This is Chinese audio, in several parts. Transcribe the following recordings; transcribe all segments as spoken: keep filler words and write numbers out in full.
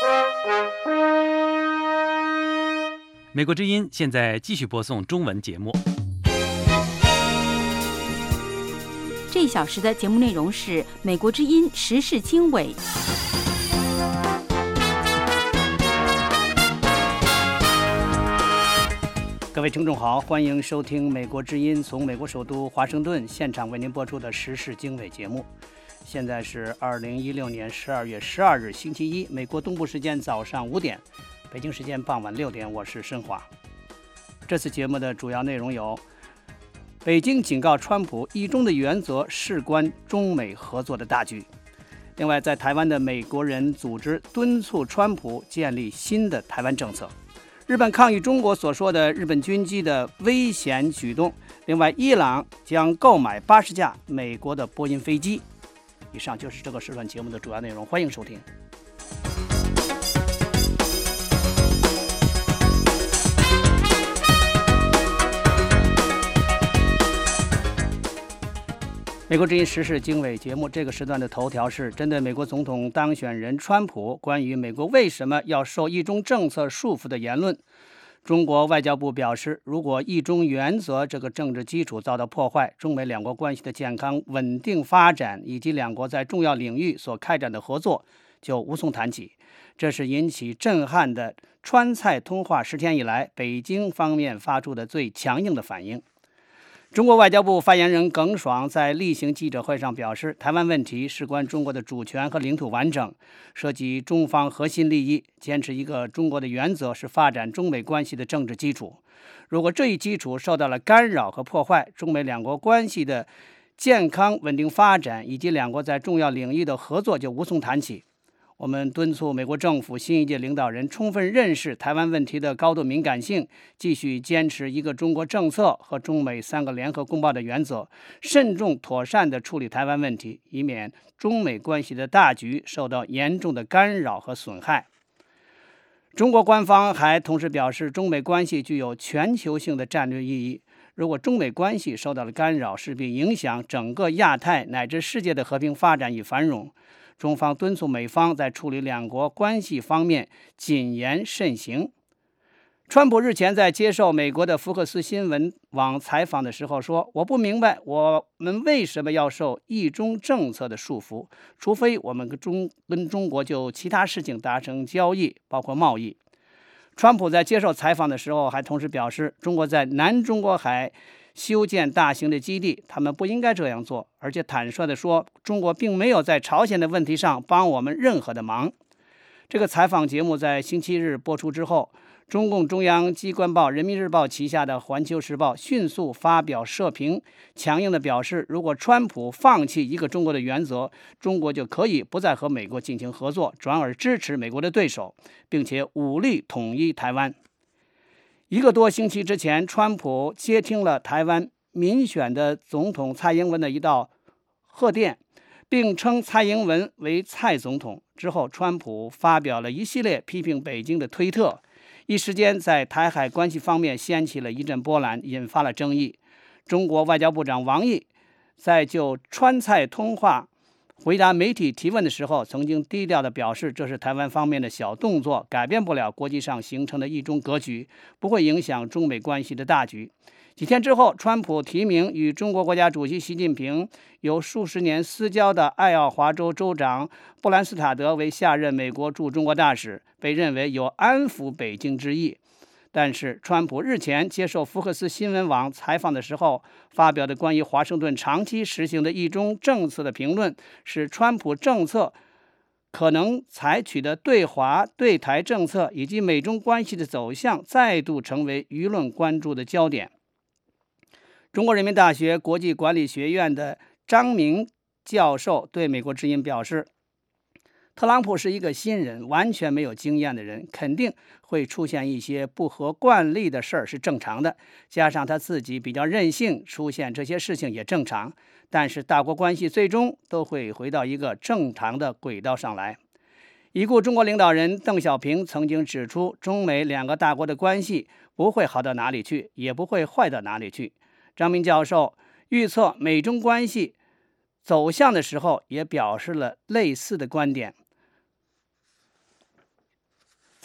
美国之音现在继续播送中文节目。 这一小时的节目内容是美国之音时事经纬。 各位听众好，欢迎收听美国之音从美国首都华盛顿现场为您播出的时事经纬节目。现在是二零一六年十二月十二日星期一，美国东部时间早上五点，北京时间傍晚六点，我是申华。这次节目的主要内容有：北京警告川普，一中的原则事关中美合作的大局。另外，在台湾的美国人组织敦促川普建立新的台湾政策。日本抗议中国所说的日本军机的危险举动。另外，伊朗将购买八十架美国的波音飞机。以上就是这个时段节目的主要内容，欢迎收听。美国之音时事经纬节目这个时段的头条是针对美国总统当选人川普关于美国为什么要受一中政策束缚的言论。中国外交部表示，如果一中原则这个政治基础遭到破坏，中美两国关系的健康稳定发展以及两国在重要领域所开展的合作就无从谈起。这是引起震撼的川菜通话十天以来北京方面发出的最强硬的反应。中国外交部发言人耿爽在例行记者会上表示，台湾问题事关中国的主权和领土完整，涉及中方核心利益，坚持一个中国的原则是发展中美关系的政治基础。如果这一基础受到了干扰和破坏，中美两国关系的健康稳定发展以及两国在重要领域的合作就无从谈起。我们敦促美国政府新一届领导人充分认识台湾问题的高度敏感性，继续坚持一个中国政策和中美三个联合公报的原则，慎重妥善地处理台湾问题，以免中美关系的大局受到严重的干扰和损害。中国官方还同时表示，中美关系具有全球性的战略意义，如果中美关系受到了干扰，势必影响整个亚太乃至世界的和平发展与繁荣。中方敦促美方在处理两国关系方面谨言慎行。川普日前在接受美国的福克斯新闻网采访的时候说，我不明白我们为什么要受一中政策的束缚，除非我们跟中跟中国就其他事情达成交易，包括贸易。川普在接受采访的时候还同时表示，中国在南中国海修建大型的基地，他们不应该这样做，而且坦率地说，中国并没有在朝鲜的问题上帮我们任何的忙。这个采访节目在星期日播出之后，中共中央机关报人民日报旗下的环球时报迅速发表社评，强硬地表示，如果川普放弃一个中国的原则，中国就可以不再和美国进行合作，转而支持美国的对手，并且武力统一台湾。一个多星期之前，川普接听了台湾民选的总统蔡英文的一道贺电，并称蔡英文为蔡总统。之后，川普发表了一系列批评北京的推特，一时间在台海关系方面掀起了一阵波澜，引发了争议。中国外交部长王毅在就川蔡通话回答媒体提问的时候，曾经低调地表示，这是台湾方面的小动作，改变不了国际上形成的一中格局，不会影响中美关系的大局。几天之后，川普提名与中国国家主席习近平有数十年私交的爱奥华州州长布兰斯塔德为下任美国驻中国大使，被认为有安抚北京之意。但是，川普日前接受福克斯新闻网采访的时候，发表的关于华盛顿长期实行的一中政策的评论，使川普政策可能采取的对华对台政策以及美中关系的走向再度成为舆论关注的焦点。中国人民大学国际管理学院的张明教授对美国之音表示，特朗普是一个新人，完全没有经验的人，肯定会出现一些不合惯例的事儿是正常的，加上他自己比较任性，出现这些事情也正常。但是大国关系最终都会回到一个正常的轨道上来。已故中国领导人邓小平曾经指出，中美两个大国的关系不会好到哪里去，也不会坏到哪里去。张明教授预测美中关系走向的时候，也表示了类似的观点。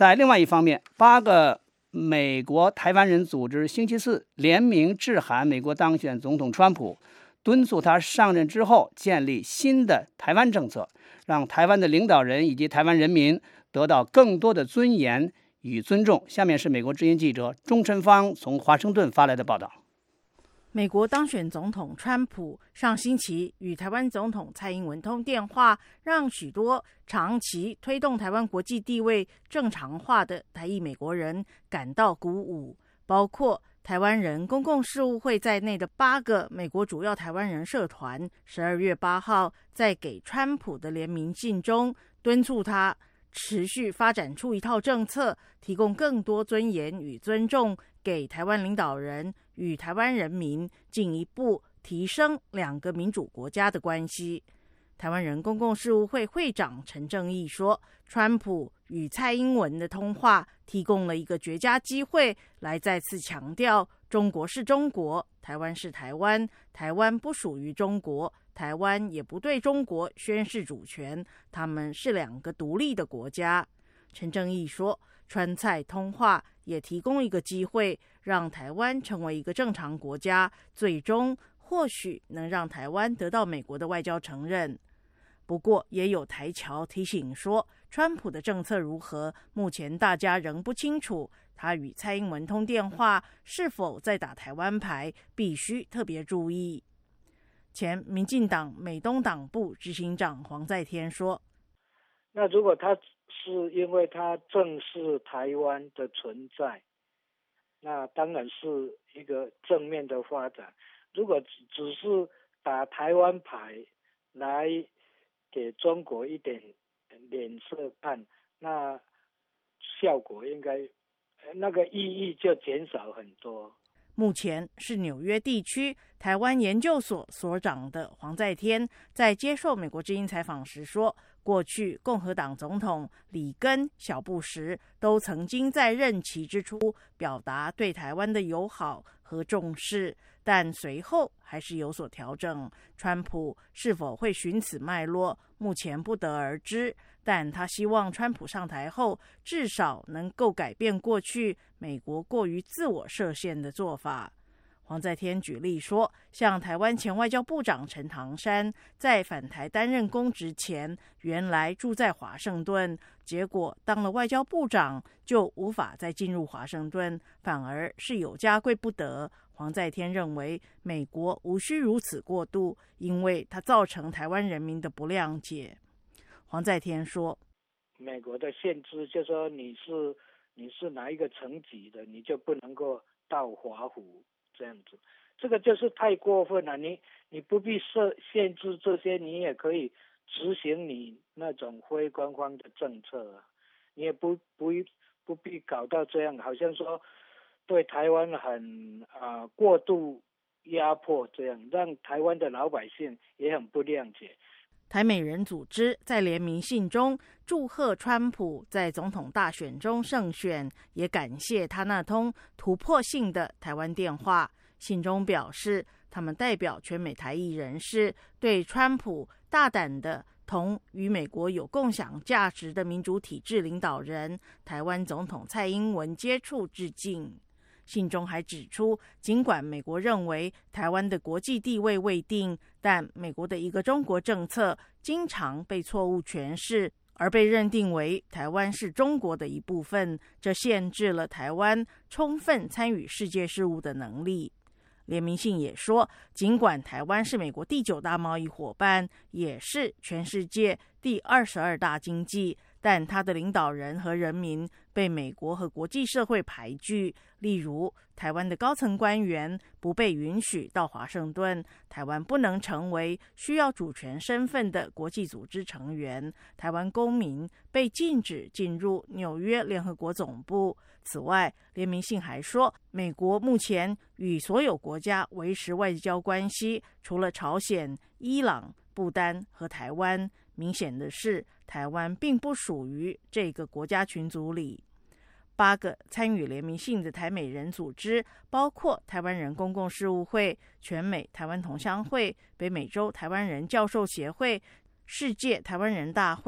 在另外一方面，八个美国台湾人组织星期四联名致函美国当选总统川普，敦促他上任之后建立新的台湾政策，让台湾的领导人以及台湾人民得到更多的尊严与尊重。下面是美国之音记者钟晨芳从华盛顿发来的报道。 美国当选总统川普上星期与台湾总统蔡英文通电话，让许多长期推动台湾国际地位正常化的台裔美国人感到鼓舞。包括台湾人公共事务会在内的八个美国主要台湾人社团，十二月八号在给川普的联名信中，敦促他持续发展出一套政策，提供更多尊严与尊重给台湾领导人与台湾人民，进一步提升两个民主国家的关系。台湾人公共事务会会长陈正义说，川普与蔡英文的通话提供了一个绝佳机会，来再次强调中国是中国，台湾是台湾，台湾不属于中国，台湾也不对中国宣示主权，他们是两个独立的国家。陈正义说，川蔡通话也提供一个机会，让台湾成为一个正常国家，最终或许能让台湾得到美国的外交承认。不过也有台侨提醒说，川普的政策如何，目前大家仍不清楚，他与蔡英文通电话是否在打台湾牌，必须特别注意。前民进党美东党部执行长黄在天说， 那如果他是因为他正视台湾的存在，那当然是一个正面的发展。如果只是打台湾牌来给中国一点脸色看，那效果应该那个意义就减少很多。 目前是纽约地区台湾研究所所长的黄在天在接受美国之音采访时说，过去共和党总统里根、小布什都曾经在任期之初表达对台湾的友好和重视，但随后还是有所调整。川普是否会循此脉络，目前不得而知，但他希望川普上台后至少能够改变过去美国过于自我设限的做法。黄在天举例说，像台湾前外交部长陈唐山在返台担任公职前，原来住在华盛顿，结果当了外交部长就无法再进入华盛顿，反而是有家归不得。黄在天认为美国无需如此过度，因为它造成台湾人民的不谅解。黄在天说， 美国的限制就是说你是你是哪一个层级的，你就不能够到华府这样子，这个就是太过分了。你你不必设限制这些，你也可以执行你那种非官方的政策啊，你也不不不必搞到这样，好像说对台湾很啊、呃、过度压迫，这样让台湾的老百姓也很不谅解。 台美人组织在联名信中祝贺川普在总统大选中胜选，也感谢他那通突破性的台湾电话。信中表示，他们代表全美台裔人士，对川普大胆的同与美国有共享价值的民主体制领导人台湾总统蔡英文接触致敬。信中还指出，尽管美国认为台湾的国际地位未定，但美国的一个中国政策经常被错误诠释，而被认定为台湾是中国的一部分，这限制了台湾充分参与世界事务的能力。联名信也说，尽管台湾是美国第九大贸易伙伴，也是全世界第二十二大经济，但他的领导人和人民被美国和国际社会排拒。例如，台湾的高层官员不被允许到华盛顿，台湾不能成为需要主权身份的国际组织成员，台湾公民被禁止进入纽约联合国总部。此外，联名信还说，美国目前与所有国家维持外交关系，除了朝鲜、伊朗、不丹和台湾。明显的是，台湾并不属于这个国家群组里。八个参与联名信的台美人组织包括台湾人公共事务会、全美台湾同乡会、北美洲台湾人教授协会、世界台湾人大会、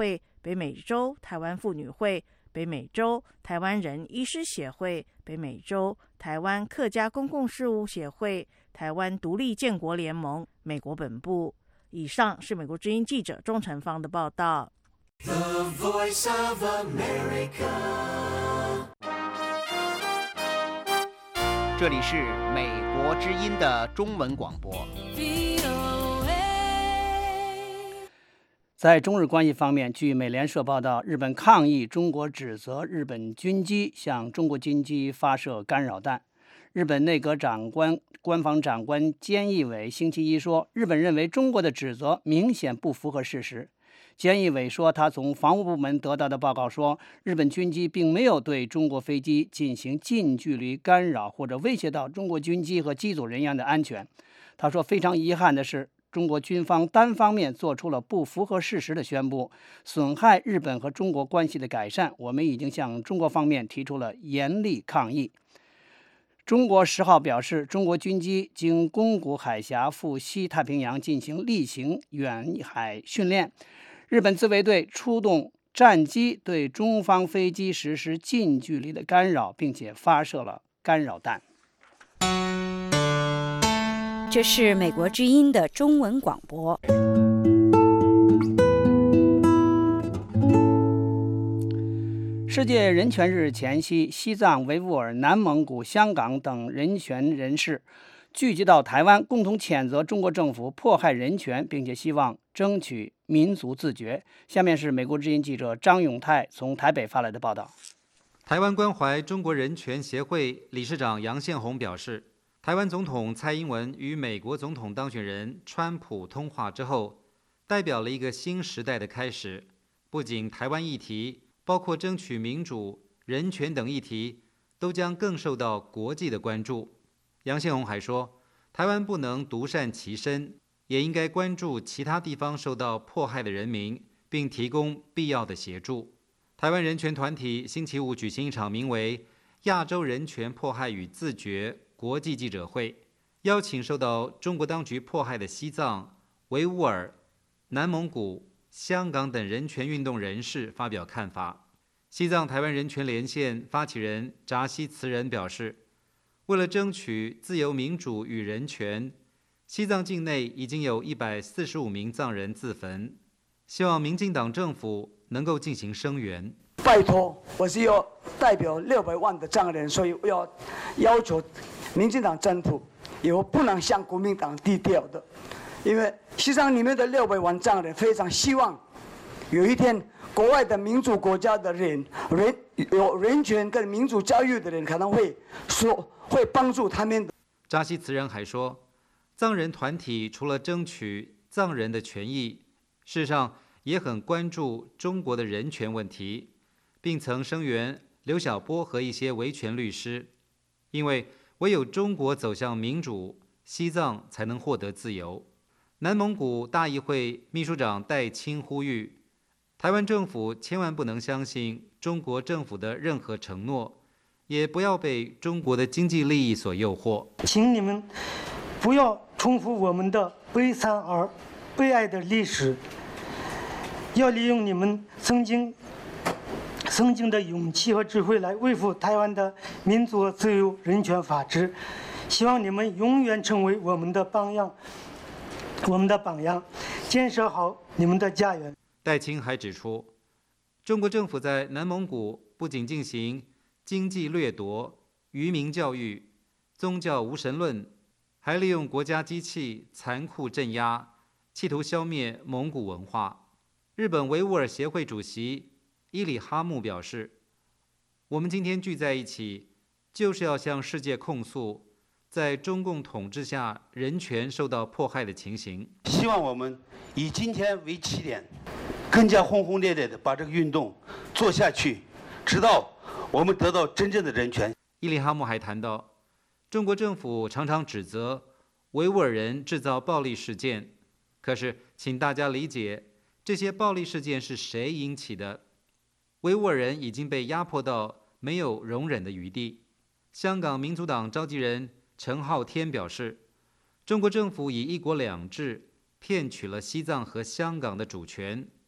北美洲台湾妇女会、北美洲台湾人医师协会、北美洲台湾客家公共事务协会、台湾独立建国联盟美国本部。以上是美国之音记者钟成芳的报道。 The Voice of America。 这里是美国之音的中文广播。 在中日关系方面，据美联社报道，日本抗议中国指责日本军机向中国军机发射干扰弹。日本内阁长官官房长官菅义伟星期一说，日本认为中国的指责明显不符合事实。菅义伟说，他从防务部门得到的报告说，日本军机并没有对中国飞机进行近距离干扰或者威胁到中国军机和机组人员的安全。他说，非常遗憾的是，中国军方单方面做出了不符合事实的宣布，损害日本和中国关系的改善。我们已经向中国方面提出了严厉抗议。中国十号表示，中国军机经宫古海峡赴西太平洋进行例行远海训练。日本自卫队出动战机对中方飞机实施近距离的干扰，并且发射了干扰弹。 这是美国之音的中文广播。 世界人权日前夕，西藏、维吾尔、南蒙古、香港等人权人士聚集到台湾，共同谴责中国政府迫害人权，并且希望争取民族自决。下面是美国之音记者张永泰从台北发来的报道。 台湾关怀中国人权协会理事长杨宪宏表示，台湾总统蔡英文与美国总统当选人川普通话之后，代表了一个新时代的开始。不仅台湾议题，包括争取民主、人权等议题，都将更受到国际的关注。杨宪宏还说，台湾不能独善其身，也应该关注其他地方受到迫害的人民，并提供必要的协助。台湾人权团体星期五举行一场名为“亚洲人权迫害与自决”国际记者会，邀请受到中国当局迫害的西藏、维吾尔、南蒙古、香港等人权运动人士发表看法。西藏台湾人权连线发起人扎西慈仁表示，为了争取自由民主与人权，西藏境内已经有一百四十五名藏人自焚，希望民进党政府能够进行声援。 拜托，我是要代表六百万的藏人，所以要要求民进党政府以后不能向国民党低调的，因为西藏里面的六百万藏人非常希望有一天国外的民主国家的人，人有人权跟民主教育的人可能会说会帮助他们。 扎西慈仁还说，藏人团体除了争取藏人的权益，事实上也很关注中国的人权问题，并曾声援刘晓波和一些维权律师，因为唯有中国走向民主，西藏才能获得自由。南蒙古大议会秘书长戴青呼吁，台湾政府千万不能相信中国政府的任何承诺，也不要被中国的经济利益所诱惑。 请你们不要重复我们的悲惨而悲哀的历史，要利用你们曾经曾经的勇气和智慧来维护台湾的民主、自由、人权、法治。希望你们永远成为我们的榜样，我们的榜样，建设好你们的家园。 戴青还指出，中国政府在南蒙古不仅进行经济掠夺、愚民教育、宗教无神论，还利用国家机器残酷镇压，企图消灭蒙古文化。日本维吾尔协会主席伊里哈木表示，我们今天聚在一起，就是要向世界控诉在中共统治下人权受到迫害的情形。 希望我们以今天为起点，更加轰轰烈烈地把这个运动做下去，直到我们得到真正的人权。 伊里哈木还谈到，中国政府常常指责维吾尔人制造暴力事件，可是请大家理解，这些暴力事件是谁引起的？维吾尔人已经被压迫到没有容忍的余地。香港民族党召集人陈浩天表示，中国政府以一国两制骗取了西藏和香港的主权，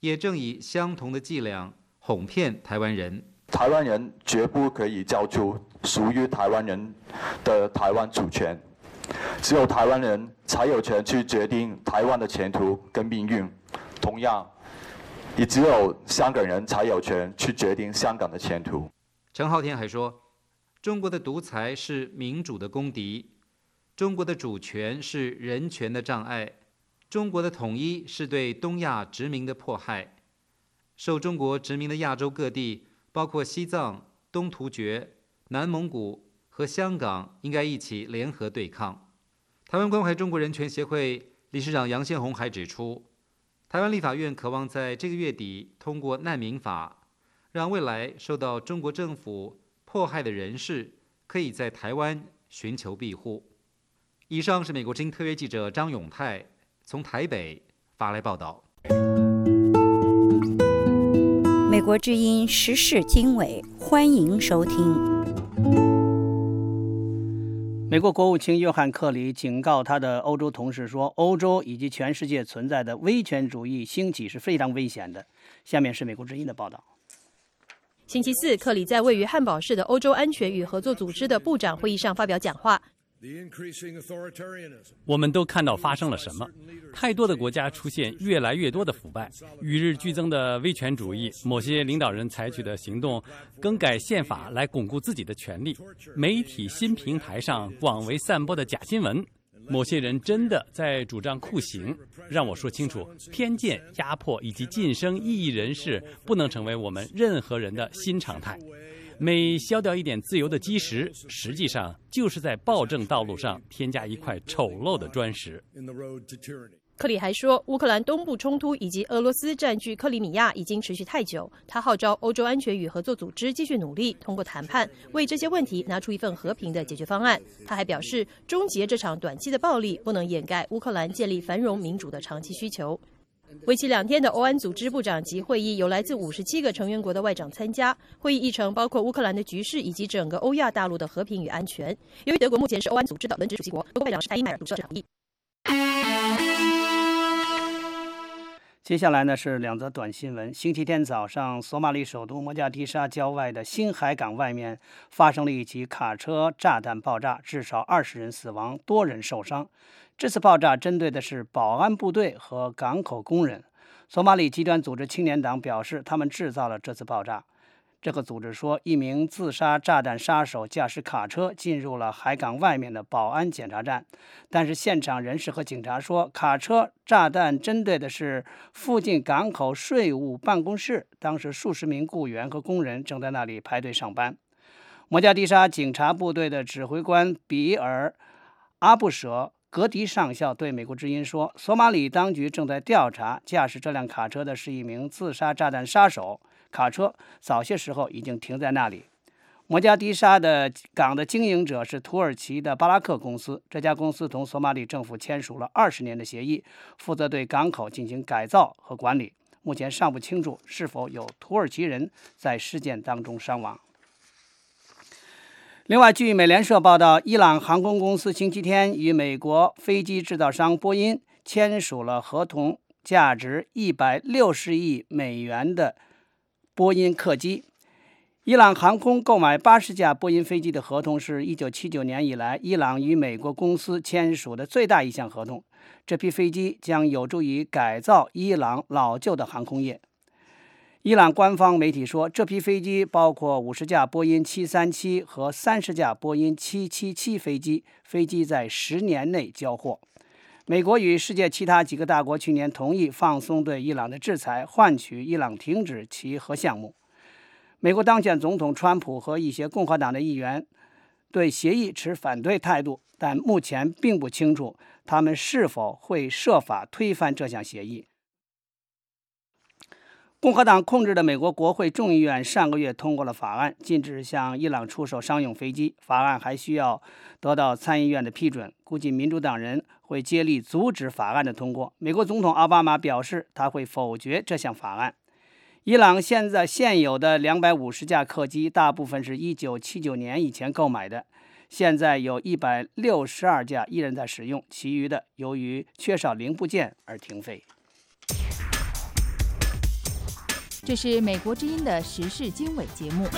也正以相同的伎俩哄骗台湾人。 台湾人绝不可以交出属于台湾人的台湾主权，只有台湾人才有权去决定台湾的前途跟命运。同样，也只有香港人才有权去决定香港的前途。 陈浩天还说，中国的独裁是民主的公敌，中国的主权是人权的障碍，中国的统一是对东亚殖民的迫害。受中国殖民的亚洲各地，包括西藏、东突厥、南蒙古和香港，应该一起联合对抗。台湾关怀中国人权协会理事长杨宪宏还指出，台湾立法院渴望在这个月底通过难民法，让未来受到中国政府迫害的人士可以在台湾寻求庇护。以上是美国之音特约记者张永泰从台北发来报道。 美国之音时事经纬，欢迎收听。 美国国务卿约翰·克里警告他的欧洲同事说，欧洲以及全世界存在的威权主义兴起是非常危险的。下面是美国之音的报道。 星期四，克里在位于汉堡市的欧洲安全与合作组织的部长会议上发表讲话。 我们都看到发生了什么，太多的国家出现越来越多的腐败，与日俱增的威权主义，某些领导人采取的行动更改宪法来巩固自己的权利，媒体新平台上广为散播的假新闻，某些人真的在主张酷刑。让我说清楚，偏见、压迫以及晋升异议人士不能成为我们任何人的新常态。每消掉一点自由的基石，实际上就是在暴政道路上添加一块丑陋的砖石。 克里还说，乌克兰东部冲突以及俄罗斯占据克里米亚已经持续太久，他号召欧洲安全与合作组织继续努力，通过谈判为这些问题拿出一份和平的解决方案。他还表示，终结这场短期的暴力不能掩盖乌克兰建立繁荣民主的长期需求。为期两天的欧安组织部长级会议有来自五十七个成员国的外长参加，会议议程包括乌克兰的局势以及整个欧亚大陆的和平与安全。由于德国目前是欧安组织的轮值主席国，德国外长施泰因迈尔主持这场会议。 接下来呢是两则短新闻。星期天早上，索马里首都摩加迪沙郊外的新海港外面发生了一起卡车炸弹爆炸，至少二十人死亡，多人受伤。这次爆炸针对的是保安部队和港口工人。索马里极端组织青年党表示，他们制造了这次爆炸。这个组织说，一名自杀炸弹杀手驾驶卡车进入了海港外面的保安检查站，但是现场人士和警察说，卡车炸弹针对的是附近港口税务办公室，当时数十名雇员和工人正在那里排队上班。摩加迪沙警察部队的指挥官比尔·阿布舍格迪上校对美国之音说，索马里当局正在调查驾驶这辆卡车的是一名自杀炸弹杀手，卡车早些时候已经停在那里。摩加迪沙的港的经营者是土耳其的巴拉克公司，这家公司同索马里政府签署了二十年的协议，负责对港口进行改造和管理。目前尚不清楚是否有土耳其人在事件当中伤亡。另外，据美联社报道，伊朗航空公司星期天与美国飞机制造商波音签署了合同，价值一百六十亿美元的波音客机。伊朗航空购买八十架波音飞机的合同是一九七九年以来伊朗与美国公司签署的最大一项合同。这批飞机将有助于改造伊朗老旧的航空业。伊朗官方媒体说，这批飞机包括五十架波音七三七和三十架波音七七七飞机，飞机在十年内交货。美国与世界其他几个大国去年同意放松对伊朗的制裁，换取伊朗停止其核项目。美国当选总统川普和一些共和党的议员对协议持反对态度，但目前并不清楚他们是否会设法推翻这项协议。共和党控制的美国国会众议院上个月通过了法案，禁止向伊朗出售商用飞机。法案还需要得到参议院的批准，估计民主党人会接力阻止法案的通过。美国总统奥巴马表示，他会否决这项法案。伊朗现在现有的两百五十架客机，大部分是一九七九年以前购买的，现在有一百六十二架依然在使用，其余的由于缺少零部件而停飞。 这是美国之音的时事经纬节目。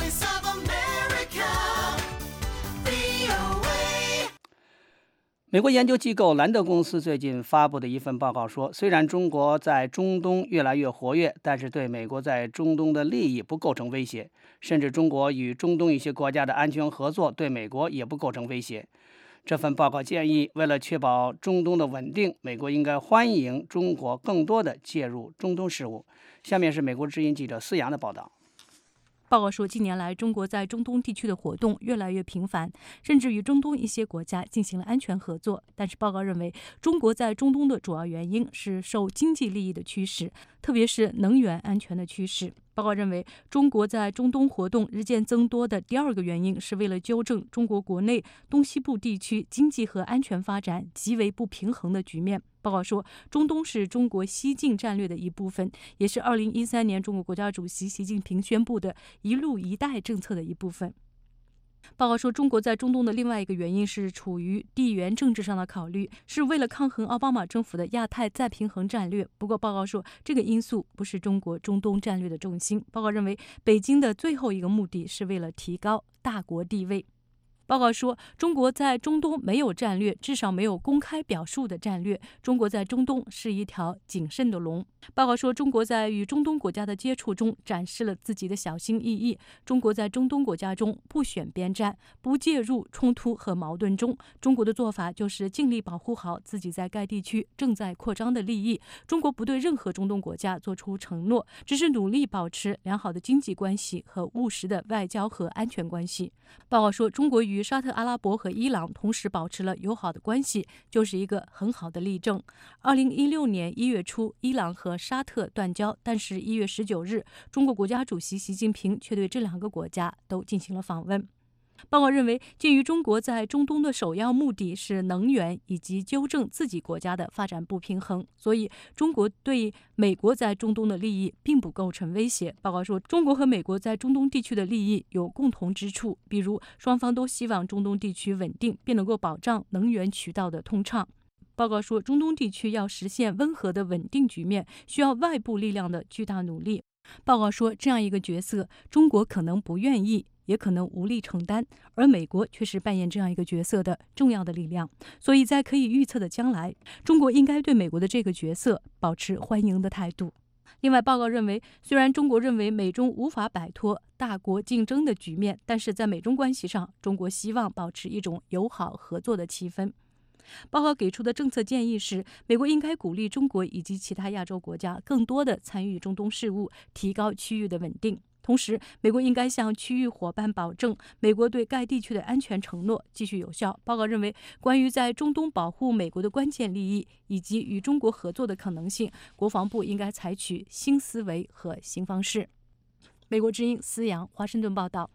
美国研究机构兰德公司最近发布的一份报告说，虽然中国在中东越来越活跃，但是对美国在中东的利益不构成威胁，甚至中国与中东一些国家的安全合作对美国也不构成威胁。这份报告建议，为了确保中东的稳定，美国应该欢迎中国更多的介入中东事务。下面是美国之音记者思阳的报道。 报告说，近年来中国在中东地区的活动越来越频繁，甚至与中东一些国家进行了安全合作。但是报告认为，中国在中东的主要原因是受经济利益的驱使，特别是能源安全的驱使。报告认为，中国在中东活动日渐增多的第二个原因是为了纠正中国国内东西部地区经济和安全发展极为不平衡的局面。报告说，中东是中国西进战略的一部分，也是二零一三年中国国家主席习近平宣布的一路一带政策的一部分。报告说，中国在中东的另外一个原因是处于地缘政治上的考虑，是为了抗衡奥巴马政府的亚太再平衡战略。不过报告说，这个因素不是中国中东战略的重心。报告认为，北京的最后一个目的是为了提高大国地位。报告说，中国在中东没有战略，至少没有公开表述的战略。中国在中东是一条谨慎的龙。报告说，中国在与中东国家的接触中展示了自己的小心翼翼。中国在中东国家中不选边站，不介入冲突和矛盾中。中国的做法就是尽力保护好自己在该地区正在扩张的利益。中国不对任何中东国家做出承诺，只是努力保持良好的经济关系和务实的外交和安全关系。报告说，中国与沙特阿拉伯和伊朗同时保持了友好的关系，就是一个很好的例证。二零一六年一月初，伊朗和沙特断交，但是一月十九日，中国国家主席习近平却对这两个国家都进行了访问。报告认为，鉴于中国在中东的首要目的是能源以及纠正自己国家的发展不平衡，所以中国对美国在中东的利益并不构成威胁。报告说，中国和美国在中东地区的利益有共同之处，比如双方都希望中东地区稳定，并能够保障能源渠道的通畅。报告说，中东地区要实现温和的稳定局面，需要外部力量的巨大努力。报告说，这样一个角色，中国可能不愿意，也可能无力承担，而美国却是扮演这样一个角色的重要的力量。所以在可以预测的将来，中国应该对美国的这个角色保持欢迎的态度。另外，报告认为，虽然中国认为美中无法摆脱大国竞争的局面，但是在美中关系上，中国希望保持一种友好合作的气氛。报告给出的政策建议是，美国应该鼓励中国以及其他亚洲国家更多的参与中东事务，提高区域的稳定。同时，美国应该向区域伙伴保证，美国对该地区的安全承诺继续有效。报告认为，关于在中东保护美国的关键利益以及与中国合作的可能性，国防部应该采取新思维和新方式。美国之音思阳，华盛顿报道。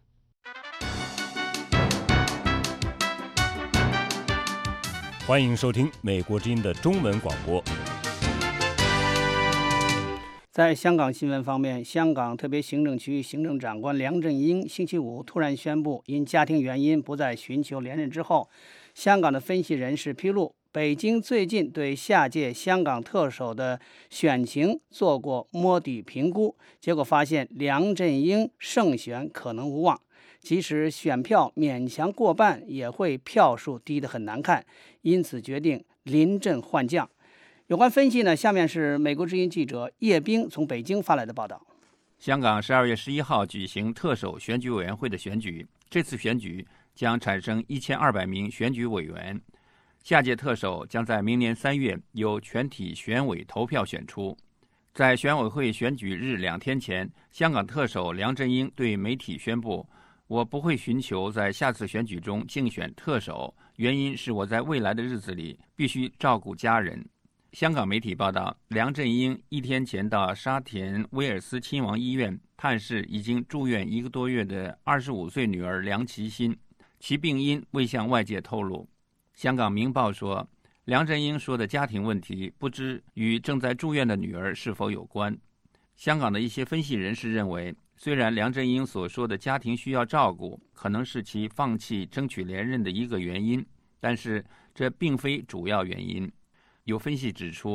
欢迎收听美国之音的中文广播。 在香港新闻方面，香港特别行政区行政长官梁振英星期五突然宣布，因家庭原因不再寻求连任之后，香港的分析人士披露，北京最近对下届香港特首的选情做过摸底评估，结果发现梁振英胜选可能无望，即使选票勉强过半，也会票数低得很难看，因此决定临阵换将。有关分析呢，下面是美国之音记者叶冰从北京发来的报道。 香港十二月十一号举行特首选举委员会的选举，这次选举将产生一千二百名选举委员，下届特首将在明年三月由全体选委投票选出。在选委会选举日两天前，香港特首梁振英对媒体宣布，我不会寻求在下次选举中竞选特首，原因是我在未来的日子里必须照顾家人。香港媒体报道，梁振英一天前到沙田威尔斯亲王医院探视已经住院一个多月的二十五岁女儿梁其欣，其病因未向外界透露。香港明报说，梁振英说的家庭问题不知与正在住院的女儿是否有关。香港的一些分析人士认为，虽然梁振英所说的家庭需要照顾可能是其放弃争取连任的一个原因，但是这并非主要原因。有分析指出，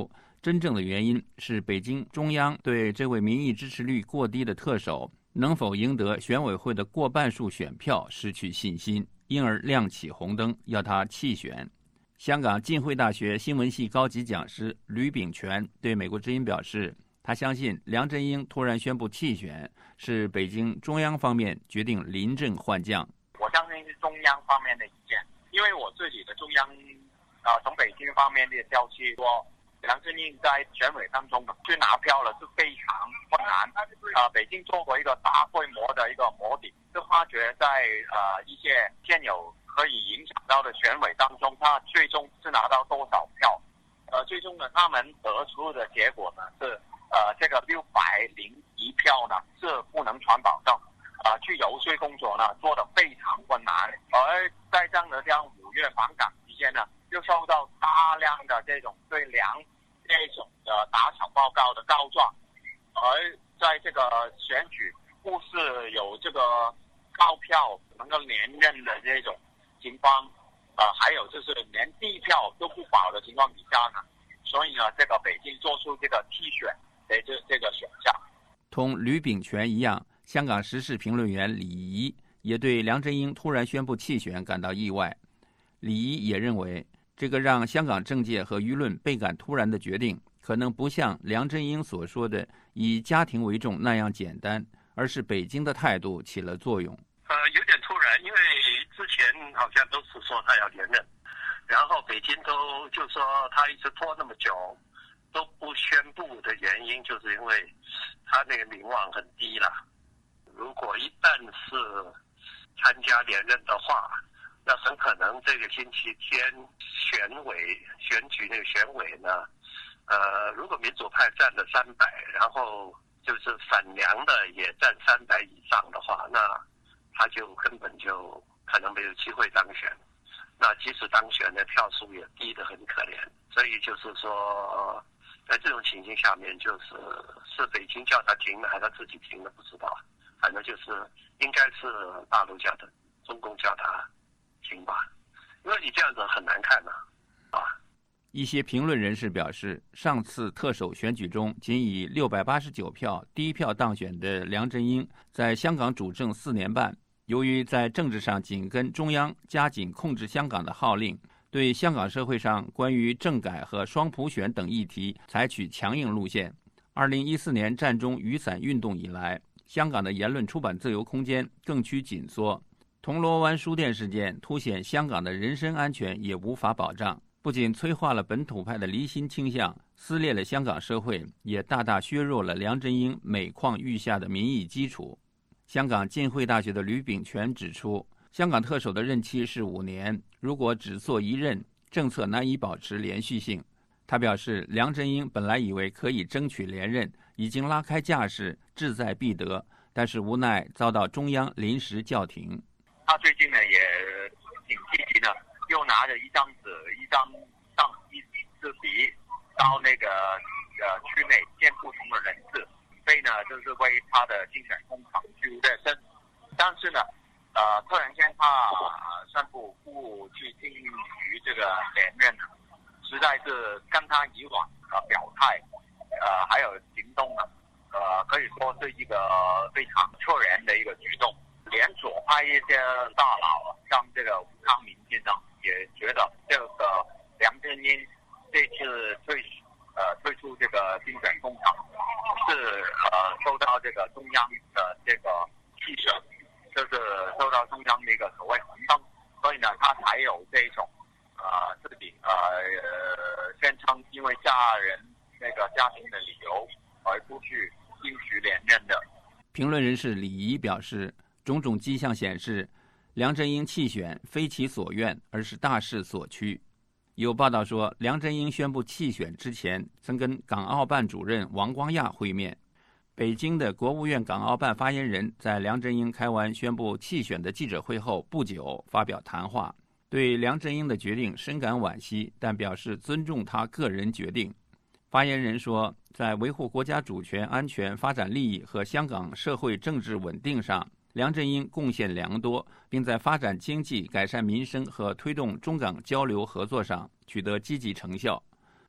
真正的原因是北京中央对这位民意支持率过低的特首能否赢得选委会的过半数选票失去信心，因而亮起红灯，要他弃选。香港浸会大学新闻系高级讲师吕秉权对美国之音表示，他相信梁振英突然宣布弃选是北京中央方面决定临阵换将。 我相信是中央方面的意见，因为我自己的中央啊、呃，从北京方面的消息说，梁振英在选委当中去拿票了是非常困难。啊、呃，北京做过一个大规模的一个模拟，就发觉在呃一些现有可以影响到的选委当中，他最终是拿到多少票？呃，最终呢，他们得出的结果呢是，呃，这个六百零一票呢是不能传保证，啊、呃，去游说工作呢做得非常困难，而在这样的这样五月访港期间呢，又受到大量的这种对梁这种的打小报告的告状，而在这个选举不是有这个高票能够连任的这种情况，呃，还有就是连地票都不保的情况底下呢，所以呢，这个北京做出这个弃选的这这个选项。 同吕秉权一样，香港时事评论员李怡也对梁振英突然宣布弃选感到意外。李怡也认为，这个让香港政界和舆论倍感突然的决定，可能不像梁振英所说的以家庭为重那样简单，而是北京的态度起了作用。 呃，有点突然，因为之前好像都是说他要连任，然后北京都就说他一直拖那么久都不宣布的原因，就是因为他那个民望很低了。如果一旦是参加连任的话，那很可能这个星期天选委选举那个选委呢，呃，如果民主派占了三百，然后就是反梁的也占三百以上的话，那他就根本就可能没有机会当选。那即使当选的票数也低得很可怜，所以就是说，在这种情形下面，就是是北京叫他停了，还是他自己停了，不知道。反正就是应该是大陆叫他，中共叫他停吧，因为你这样子很难看呐、啊，啊。 一些评论人士表示，上次特首选举中仅以六百八十九票低票当选的梁振英，在香港主政四年半，由于在政治上紧跟中央加紧控制香港的号令，对香港社会上关于政改和双普选等议题采取强硬路线。二零一四年占中雨伞运动以来，香港的言论出版自由空间更趋紧缩。铜锣湾书店事件凸显香港的人身安全也无法保障，不仅催化了本土派的离心倾向，撕裂了香港社会，也大大削弱了梁振英每况愈下的民意基础。香港浸会大学的吕秉权指出，香港特首的任期是五年，如果只做一任，政策难以保持连续性。他表示，梁振英本来以为可以争取连任，已经拉开架势，志在必得，但是无奈遭到中央临时叫停。 他最近呢也挺积极的，又拿着一张纸、一张上一支笔到那个呃区内见不同的人士，所以呢就是为他的竞选工厂去热身。但是呢，呃，突然间他宣布不去进行于这个连任，实在是跟他以往的表态，呃，还有行动呢，呃，可以说是一个非常突然的一个举动。连左派一些大佬，像这个吴康明先生，也觉得这个梁振英这次退呃退出这个竞选工厂是呃受到这个中央的这个弃选，就是受到中央的一个所谓红灯，所以呢，他才有这种呃自己呃宣称因为家人那个家庭的理由而不去争取连任的。 评论人士李怡表示，种种迹象显示，梁振英弃选非其所愿，而是大势所趋。有报道说，梁振英宣布弃选之前，曾跟港澳办主任王光亚会面。北京的国务院港澳办发言人在梁振英开完宣布弃选的记者会后不久发表谈话，对梁振英的决定深感惋惜，但表示尊重他个人决定。发言人说，在维护国家主权、安全、发展利益和香港社会政治稳定上，梁振英贡献良多，并在发展经济、改善民生和推动中港交流合作上取得积极成效。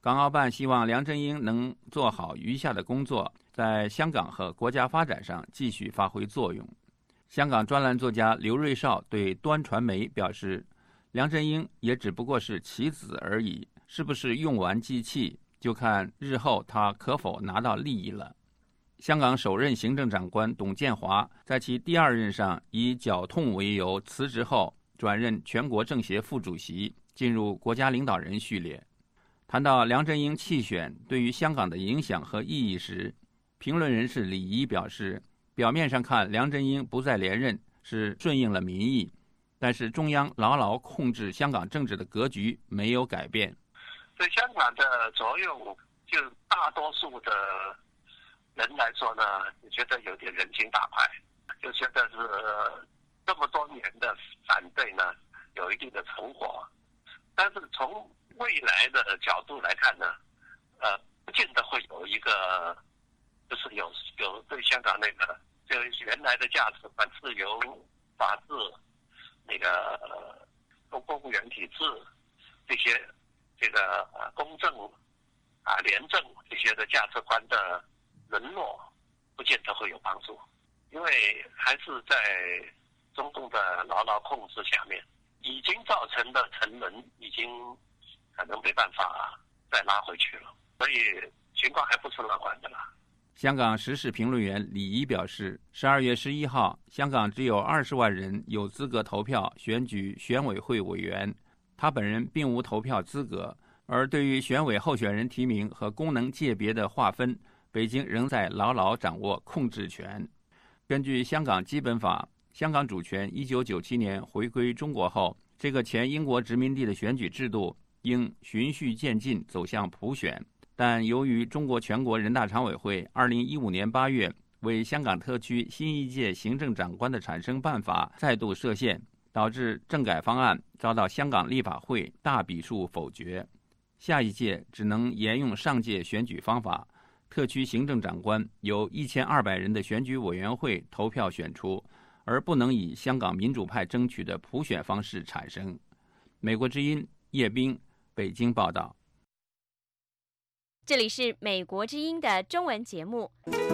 港澳办希望梁振英能做好余下的工作，在香港和国家发展上继续发挥作用。香港专栏作家刘瑞绍对端传媒表示，梁振英也只不过是棋子而已，是不是用完机器，就看日后他可否拿到利益了。香港首任行政长官董建华在其第二任上以脚痛为由辞职后，转任全国政协副主席，进入国家领导人序列。谈到梁振英弃选对于香港的影响和意义时，评论人士李仪表示，表面上看梁振英不再连任是顺应了民意，但是中央牢牢控制香港政治的格局没有改变。 对香港的作用，就大多数的人来说呢，你觉得有点人情大派，就觉得是这么多年的反对呢，有一定的成果。但是从未来的角度来看呢，呃，不见得会有一个，就是有有对香港那个就原来的价值观、自由、法治、那个公公务员体制这些这个呃公正啊、廉政这些的价值观的沦落，不见得会有帮助，因为还是在中共的牢牢控制下面，已经造成的沉沦已经可能没办法再拉回去了，所以情况还不是乐观的啦。 香港时事评论员李仪表示，十二月十一号，香港只有二十万人有资格投票选举选委会委员，他本人并无投票资格。而对于选委候选人提名和功能界别的划分，北京仍在牢牢掌握控制权。根据香港基本法，香港主权一九九七年回归中国后，这个前英国殖民地的选举制度应循序渐进走向普选。但由于中国全国人大常委会二零一五年八月为香港特区新一届行政长官的产生办法再度设限，导致政改方案遭到香港立法会大比数否决。下一届只能沿用上届选举方法，特区行政长官由一千二百人的选举委员会投票选出，而不能以香港民主派争取的普选方式产生。美国之音叶冰，北京报道。 这里是美国之音的中文节目。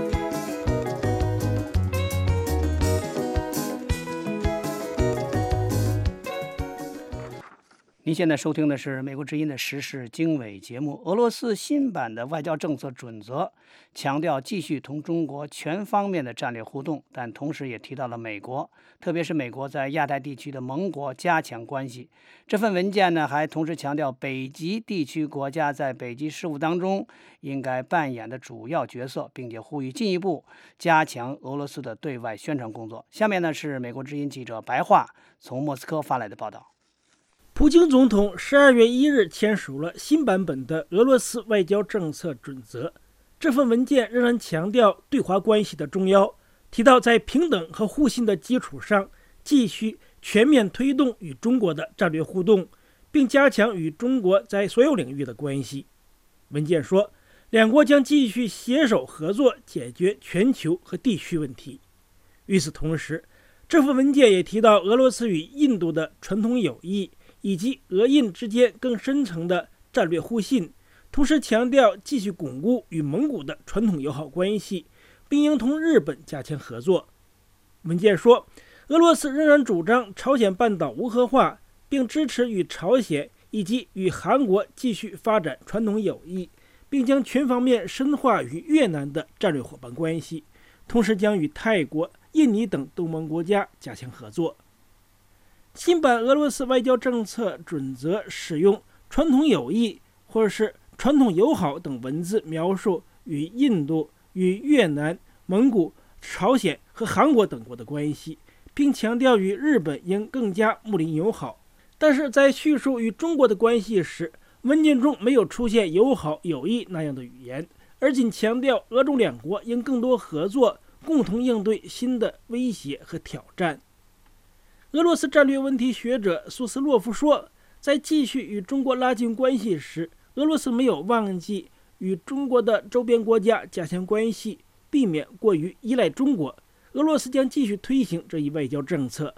您现在收听的是美国之音的时事经纬节目。俄罗斯新版的外交政策准则强调继续同中国全方面的战略互动，但同时也提到了美国，特别是美国在亚太地区的盟国加强关系。这份文件呢，还同时强调北极地区国家在北极事务当中应该扮演的主要角色，并且呼吁进一步加强俄罗斯的对外宣传工作。下面呢是美国之音记者白桦从莫斯科发来的报道。 普京总统十二月一日签署了新版本的俄罗斯外交政策准则。这份文件仍然强调对华关系的重要，提到在平等和互信的基础上，继续全面推动与中国的战略互动，并加强与中国在所有领域的关系。文件说，两国将继续携手合作，解决全球和地区问题。与此同时，这份文件也提到俄罗斯与印度的传统友谊，以及俄印之间更深层的战略互信，同时强调继续巩固与蒙古的传统友好关系，并应同日本加强合作。文件说，俄罗斯仍然主张朝鲜半岛无核化，并支持与朝鲜以及与韩国继续发展传统友谊，并将全方面深化与越南的战略伙伴关系，同时将与泰国、印尼等东盟国家加强合作。新版俄罗斯外交政策准则使用传统友谊或者是传统友好等文字描述与印度、与越南、蒙古、朝鲜和韩国等国的关系，并强调与日本应更加睦邻友好。但是在叙述与中国的关系时，文件中没有出现友好友谊那样的语言，而仅强调俄中两国应更多合作，共同应对新的威胁和挑战。俄罗斯战略问题学者苏斯洛夫说，在继续与中国拉近关系时，俄罗斯没有忘记与中国的周边国家加强关系，避免过于依赖中国。俄罗斯将继续推行这一外交政策。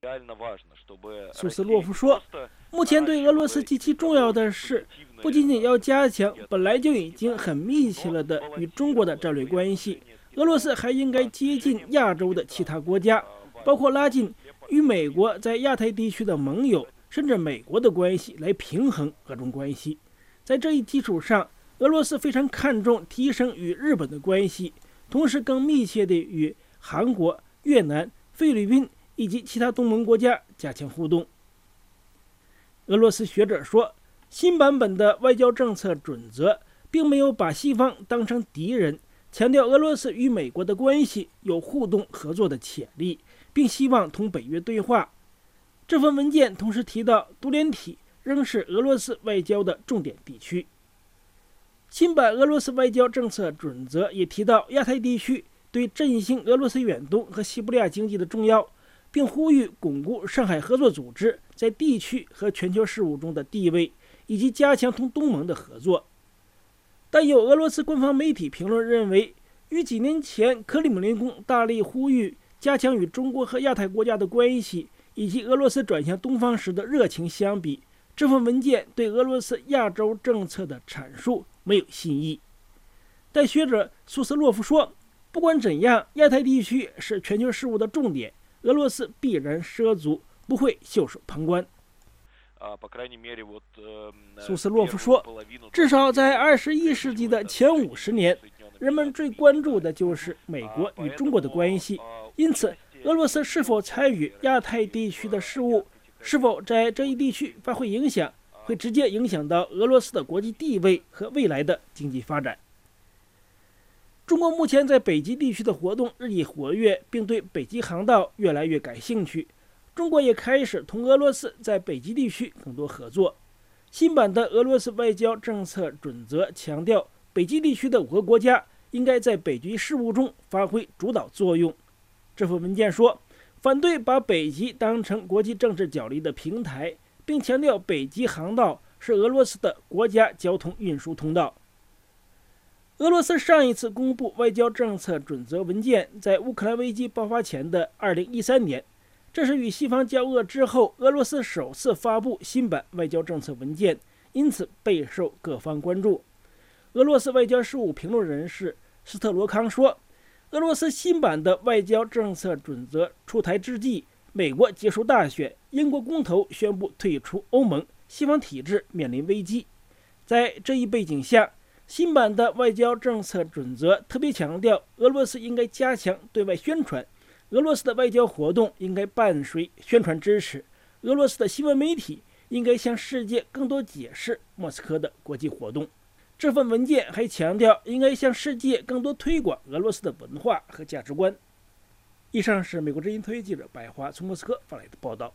苏斯洛夫说，目前对俄罗斯极其重要的是，不仅仅要加强本来就已经很密切了的与中国的战略关系，俄罗斯还应该接近亚洲的其他国家，包括拉近与美国在亚太地区的盟友，甚至美国的关系，来平衡俄中关系。在这一基础上，俄罗斯非常看重提升与日本的关系，同时更密切地与韩国、越南、菲律宾以及其他东盟国家加强互动。俄罗斯学者说，新版本的外交政策准则并没有把西方当成敌人，强调俄罗斯与美国的关系有互动合作的潜力，并希望同北约对话。这份文件同时提到，独联体仍是俄罗斯外交的重点地区。新版俄罗斯外交政策准则也提到亚太地区对振兴俄罗斯远东和西伯利亚经济的重要，并呼吁巩固上海合作组织在地区和全球事务中的地位，以及加强同东盟的合作。但有俄罗斯官方媒体评论认为，与几年前克里姆林宫大力呼吁加强与中国和亚太国家的关系，以及俄罗斯转向东方时的热情相比，这份文件对俄罗斯亚洲政策的阐述没有新意。但学者苏斯洛夫说，不管怎样，亚太地区是全球事务的重点，俄罗斯必然涉足，不会袖手旁观。苏斯洛夫说，至少在二十一世纪的前五十年，人们最关注的就是美国与中国的关系，因此俄罗斯是否参与亚太地区的事务，是否在这一地区发挥影响，会直接影响到俄罗斯的国际地位和未来的经济发展。中国目前在北极地区的活动日益活跃，并对北极航道越来越感兴趣。中国也开始同俄罗斯在北极地区更多合作。新版的俄罗斯外交政策准则强调，北极地区的五个国家应该在北极事务中发挥主导作用。这份文件说，反对把北极当成国际政治角力的平台，并强调北极航道是俄罗斯的国家交通运输通道。俄罗斯上一次公布外交政策准则文件在乌克兰危机爆发前的二零一三年，这是与西方交恶之后俄罗斯首次发布新版外交政策文件，因此备受各方关注。俄罗斯外交事务评论人士斯特罗康说，俄罗斯新版的外交政策准则出台之际，美国结束大选，英国公投宣布退出欧盟，西方体制面临危机。在这一背景下，新版的外交政策准则特别强调，俄罗斯应该加强对外宣传，俄罗斯的外交活动应该伴随宣传支持，俄罗斯的新闻媒体应该向世界更多解释莫斯科的国际活动。这份文件还强调，应该向世界更多推广俄罗斯的文化和价值观。以上是美国之音特约记者白华从莫斯科发来的报道。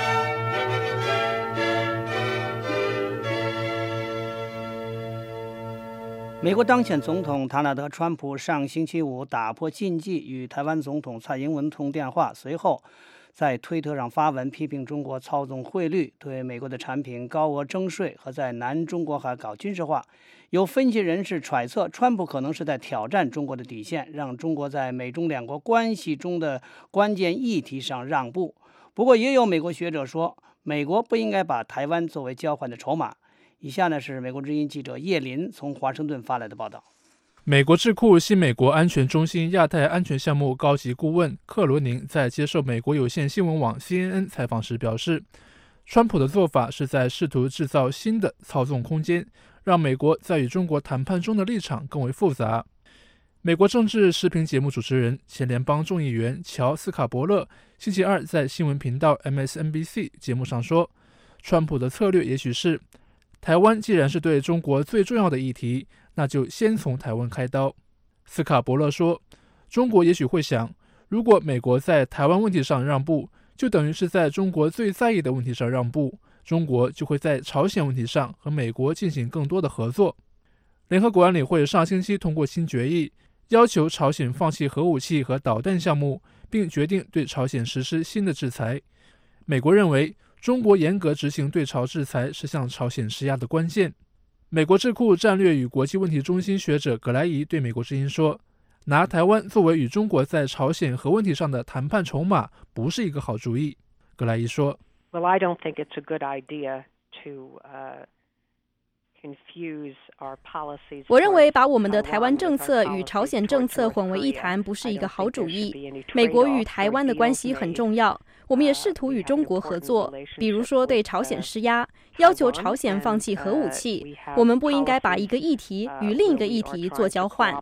美国当选总统唐纳德·川普上星期五打破禁忌，与台湾总统蔡英文通电话，随后在推特上发文批评中国操纵汇率，对美国的产品高额征税和在南中国海搞军事化。有分析人士揣测，川普可能是在挑战中国的底线，让中国在美中两国关系中的关键议题上让步。不过，也有美国学者说，美国不应该把台湾作为交换的筹码。以下呢是美国之音记者叶林从华盛顿发来的报道。 美国智库新美国安全中心亚太安全项目高级顾问克罗宁在接受美国有线新闻网 C N N 采访时表示，川普的做法是在试图制造新的操纵空间，让美国在与中国谈判中的立场更为复杂。美国政治视频节目主持人、前联邦众议员乔斯卡伯勒星期二在新闻频道 M S N B C 节目上说，川普的策略也许是，台湾既然是对中国最重要的议题，那就先从台湾开刀。斯卡伯勒说，中国也许会想，如果美国在台湾问题上让步，就等于是在中国最在意的问题上让步，中国就会在朝鲜问题上和美国进行更多的合作。联合国安理会上星期通过新决议，要求朝鲜放弃核武器和导弹项目，并决定对朝鲜实施新的制裁。美国认为，中国严格执行对朝制裁是向朝鲜施压的关键。美国智库战略与国际问题中心学者葛莱仪对美国之音说，拿台湾作为与中国在朝鲜核问题上的谈判筹码不是一个好主意。 格莱伊说 Well, I don't think it's a good idea to, uh, 我认为把我们的台湾政策与朝鲜政策混为一谈不是一个好主意。美国与台湾的关系很重要，我们也试图与中国合作，比如说对朝鲜施压，要求朝鲜放弃核武器。我们不应该把一个议题与另一个议题做交换。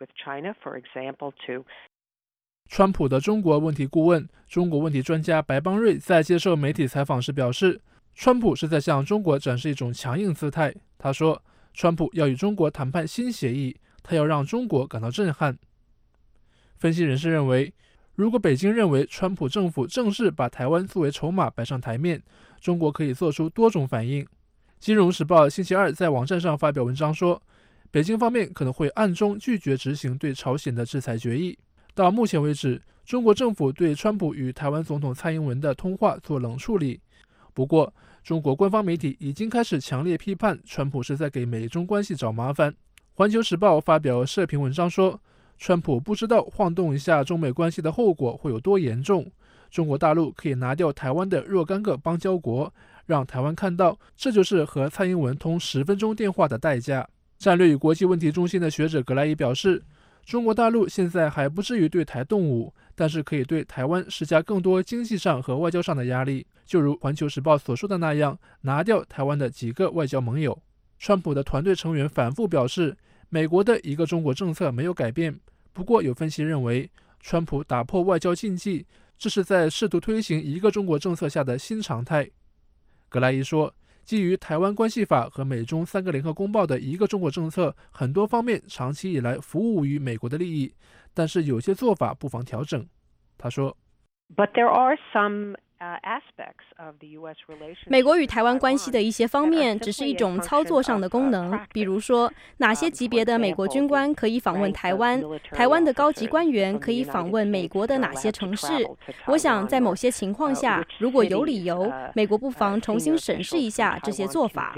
川普的中国问题顾问、中国问题专家白邦瑞在接受媒体采访时表示，川普是在向中国展示一种强硬姿态。他说，川普要与中国谈判新协议，他要让中国感到震撼。分析人士认为，如果北京认为川普政府正式把台湾作为筹码摆上台面，中国可以做出多种反应。金融时报星期二在网站上发表文章说，北京方面可能会暗中拒绝执行对朝鲜的制裁决议。到目前为止，中国政府对川普与台湾总统蔡英文的通话做冷处理。不过，中国官方媒体已经开始强烈批判川普是在给美中关系找麻烦。环球时报发表社评文章说，川普不知道晃动一下中美关系的后果会有多严重。中国大陆可以拿掉台湾的若干个邦交国，让台湾看到这就是和蔡英文通十分钟电话的代价。战略与国际问题中心的学者格莱伊表示，中国大陆现在还不至于对台动武，但是可以对台湾施加更多经济上和外交上的压力，就如环球时报所说的那样，拿掉台湾的几个外交盟友。川普的团队成员反复表示，美国的一个中国政策没有改变。不过有分析认为，川普打破外交禁忌，这是在试图推行一个中国政策下的新常态。格莱伊说，基于台湾关系法和美中三个联合公报的一个中国政策，很多方面长期以来服务于美国的利益，但是有些做法不妨调整。他说， But there are some aspects of the U S relationship 美国与台湾关系的一些方面只是一种操作上的功能，比如说哪些级别的美国军官可以访问台湾，台湾的高级官员可以访问美国的哪些城市。我想在某些情况下，如果有理由，美国不妨重新审视一下这些做法。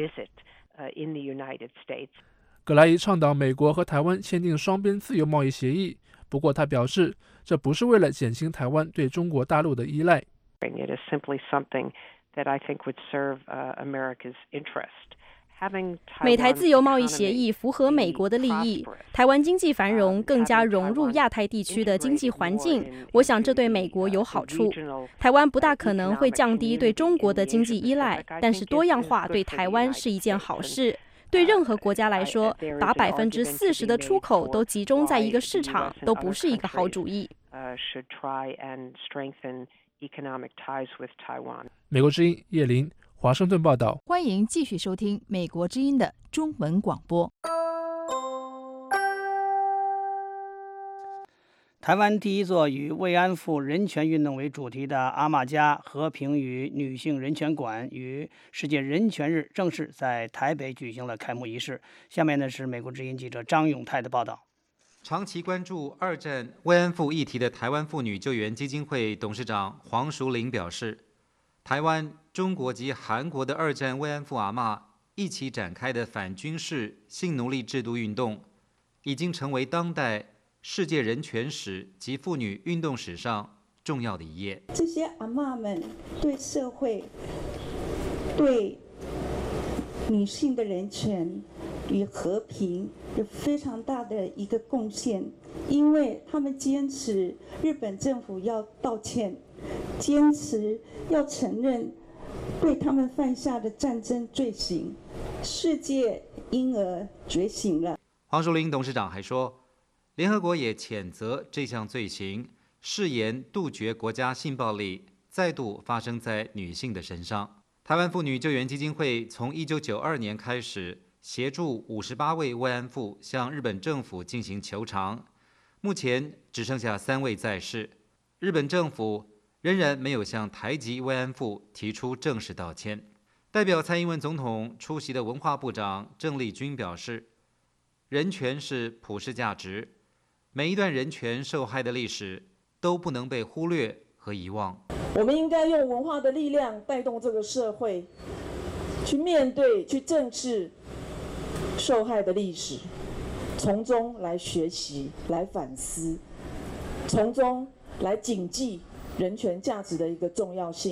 格莱伊倡导美国和台湾签订双边自由贸易协议，不过他表示，这不是为了减轻台湾对中国大陆的依赖。 It is simply something that I think would serve uh, America's interest. 美台自由贸易协议符合美国的利益，台湾经济繁荣，更加融入亚太地区的经济环境，我想这对美国有好处。台湾不大可能会降低对中国的经济依赖，但是多样化对台湾是一件好事。对任何国家来说，把百分之四十的出口都集中在一个市场，都不是一个好主意。 美国之音叶林，华盛顿报道。 欢迎继续收听美国之音的中文广播。 台湾第一座以慰安妇人权运动为主题的阿玛家和平与女性人权馆于世界人权日正式在台北举行了开幕仪式。下面呢是美国之音记者张永泰的报道。 长期关注二战慰安妇议题的台湾妇女救援基金会董事长黄淑玲表示，台湾、中国及韩国的二战慰安妇阿嬷一起展开的反军事性奴隶制度运动，已经成为当代世界人权史及妇女运动史上重要的一页。 这些阿嬷们对社会、对女性的人权与和平有非常大的一个贡献，因为他们坚持日本政府要道歉，坚持要承认对他们犯下的战争罪行，世界因而觉醒了。 黄淑玲董事长还说，联合国也谴责这项罪行，誓言杜绝国家性暴力再度发生在女性的身上。台湾妇女救援基金会从一九九二年开始协助五十八位慰安妇向日本政府进行求偿，目前只剩下三位在世。日本政府仍然没有向台籍慰安妇提出正式道歉。代表蔡英文总统出席的文化部长郑丽君表示，人权是普世价值，每一段人权受害的历史都不能被忽略和遗忘。 我们应该用文化的力量带动这个社会，去面对、去正视受害的历史，从中来学习、来反思，从中来谨记人权价值的一个重要性。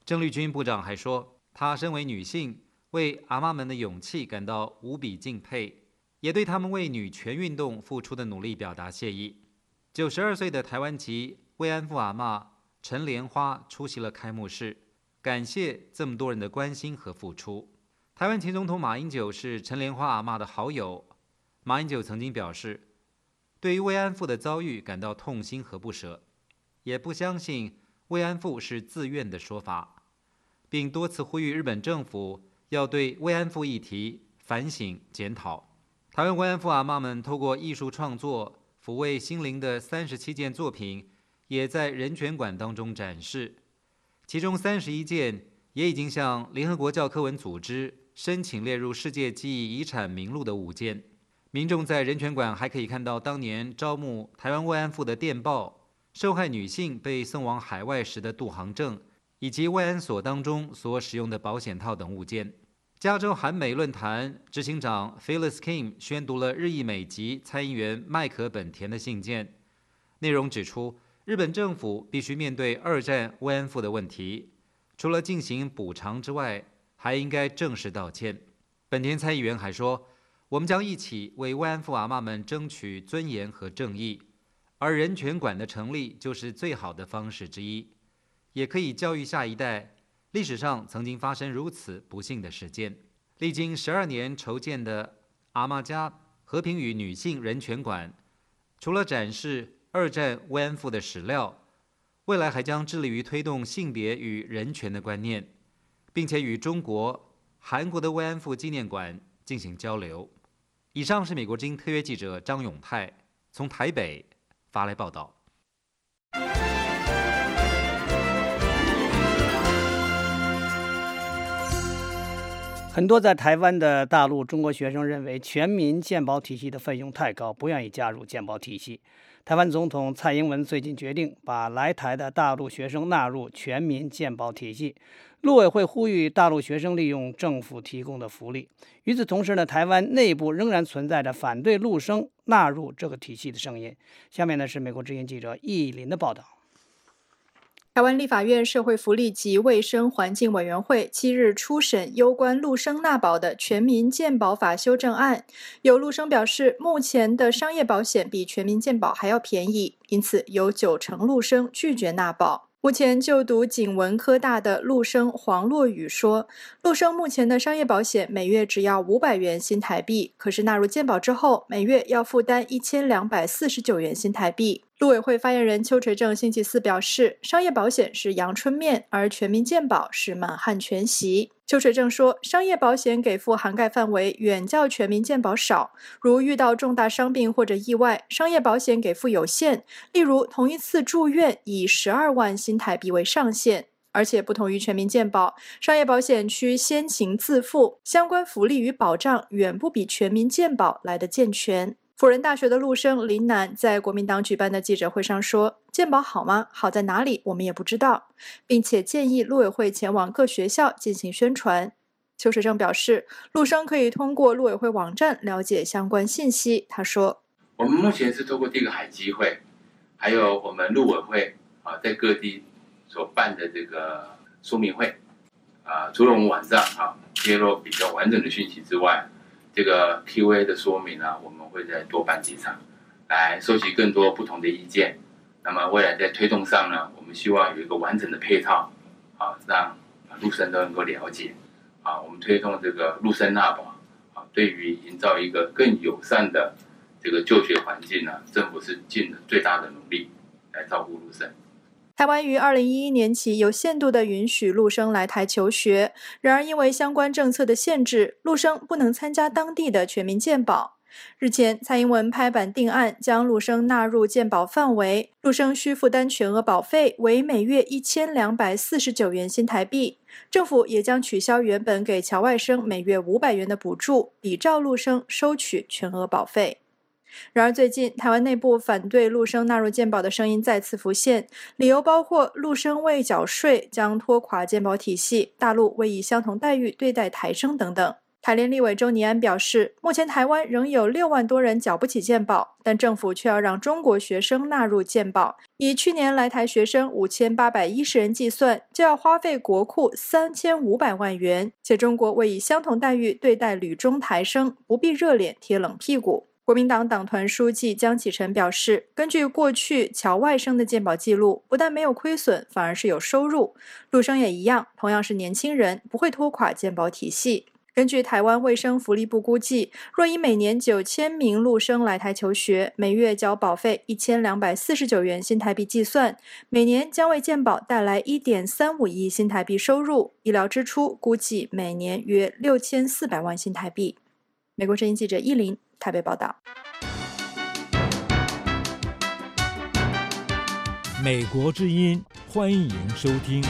郑丽君部长还说，她身为女性，为阿嬷们的勇气感到无比敬佩，也对他们为女权运动付出的努力表达谢意。九十二岁的台湾籍慰安妇阿嬷陈莲花出席了开幕式，感谢这么多人的关心和付出。台湾前总统马英九是陈莲花阿嬷的好友，马英九曾经表示，对于慰安妇的遭遇感到痛心和不舍，也不相信慰安妇是自愿的说法，并多次呼吁日本政府要对慰安妇议题反省检讨。台湾慰安妇阿嬷们透过艺术创作抚慰心灵的三十七件作品，也在人权馆当中展示，其中三十一件也已经向联合国教科文组织申请列入世界记忆遗产名录的五件。民众在人权馆还可以看到当年招募台湾慰安妇的电报、受害女性被送往海外时的渡航证，以及慰安所当中所使用的保险套等物件。加州韩美论坛执行长 Phyllis Kim 宣读了日裔美籍参议员麦克本田的信件，内容指出，日本政府必须面对二战慰安妇的问题，除了进行补偿之外，还应该正式道歉。本田参议员还说，我们将一起为慰安妇阿嬷们争取尊严和正义，而人权馆的成立就是最好的方式之一，也可以教育下一代历史上曾经发生如此不幸的事件。历经十二年筹建的阿嬷家和平与女性人权馆，除了展示二战慰安妇的史料，未来还将致力于推动性别与人权的观念，并且与中国、韩国的慰安妇纪念馆进行交流。以上是美国之音特约记者张永泰从台北发来报道。 很多在台湾的大陆中国学生认为全民健保体系的费用太高，不愿意加入健保体系。台湾总统蔡英文最近决定把来台的大陆学生纳入全民健保体系。陆委会呼吁大陆学生利用政府提供的福利。与此同时呢，台湾内部仍然存在着反对陆生纳入这个体系的声音。下面呢是美国之音记者易林的报道。 台湾立法院社会福利及卫生环境委员会七日初审有关陆生纳保的全民健保法修正案，有陆生表示，目前的商业保险比全民健保还要便宜，因此有九成陆生拒绝纳保。目前就读景文科大的陆生黄洛宇说，陆生目前的商业保险每月只要五百元新台币，可是纳入健保之后，每月要负担一千两百四十九元新台币。陆委会发言人邱垂正星期四表示，商业保险是阳春面，而全民健保是满汉全席。邱垂正说，商业保险给付涵盖范围远较全民健保少，如遇到重大伤病或者意外，商业保险给付有限，例如同一次住院以十二万新台币为上限。而且不同于全民健保，商业保险需先行自付，相关福利与保障远不比全民健保来得健全。辅仁大学的陆生林楠在国民党举办的记者会上说，健保好吗？好在哪里？我们也不知道，并且建议陆委会前往各学校进行宣传。邱水正表示，陆生可以通过陆委会网站了解相关信息。他说， 我们目前是透过第一个海基会，还有我们陆委会啊，在各地所办的这个说明会啊，除了我们网上啊揭露比较完整的讯息之外，这个 Q A 的说明啊，我们会再多办几场，来收集更多不同的意见。那么未来在推动上呢，我们希望有一个完整的配套，啊，让陆生都能够了解。啊，我们推动这个陆生纳保，啊，对于营造一个更友善的这个就学环境呢，政府是尽了最大的努力来照顾陆生。 台湾于二零一一年起有限度的允许陆生来台求学，然而因为相关政策的限制，陆生不能参加当地的全民健保。日前，蔡英文拍板定案，将陆生纳入健保范围，陆生需负担全额保费为每月一千两百四十九元新台币。政府也将取消原本给侨外生每月五百元的补助，比照陆生收取全额保费。然而最近，台湾内部反对陆生纳入健保的声音再次浮现，理由包括陆生未缴税将拖垮健保体系，大陆未以相同待遇对待台生等等。台台联立委周尼安表示，目前台湾仍有六万多人缴不起健保，但政府却要让中国学生纳入健保。以去年来台学生五千八百一十人计算，就要花费国库三千五百万元，且中国未以相同待遇对待旅中台生，不必热脸贴冷屁股。国民党党团书记江启臣表示，根据过去侨外生的健保记录，不但没有亏损，反而是有收入。陆生也一样，同样是年轻人，不会拖垮健保体系。根据台湾卫生福利部估计，若以每年九千名陆生来台求学，每月缴保费一千两百四十九元新台币计算，每年将为健保带来 一点三五亿新台币收入，医疗支出估计每年约六千四百万新台币。美国之音记者依林台北报道。 美国之音，欢迎收听。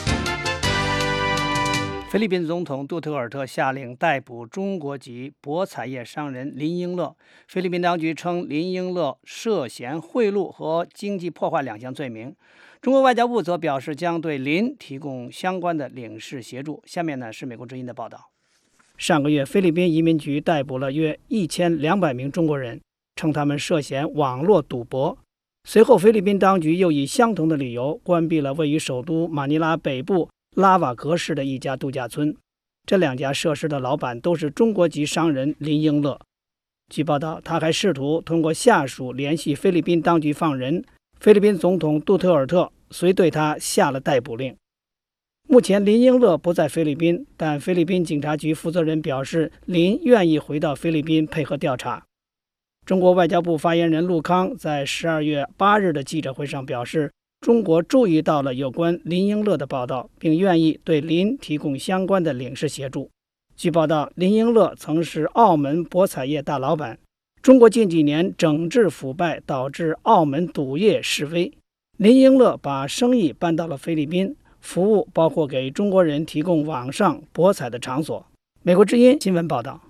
菲律宾总统杜特尔特下令逮捕中国籍博彩业商人林英乐。菲律宾当局称林英乐涉嫌贿赂和经济破坏两项罪名。中国外交部则表示将对林提供相关的领事协助。下面呢是美国之音的报道。上个月，菲律宾移民局逮捕了约一千两百名中国人，称他们涉嫌网络赌博。随后，菲律宾当局又以相同的理由关闭了位于首都马尼拉北部拉瓦格市的一家度假村。这两家设施的老板都是中国籍商人林英乐。据报道，他还试图通过下属联系菲律宾当局放人。菲律宾总统杜特尔特遂对他下了逮捕令。目前林英乐不在菲律宾，但菲律宾警察局负责人表示，林愿意回到菲律宾配合调查。中国外交部发言人陆康在十二月八日的记者会上表示，中国注意到了有关林英乐的报道，并愿意对林提供相关的领事协助。据报道，林英乐曾是澳门博彩业大老板。中国近几年整治腐败，导致澳门赌业式微。林英乐把生意搬到了菲律宾，服务包括给中国人提供网上博彩的场所。美国之音新闻报道。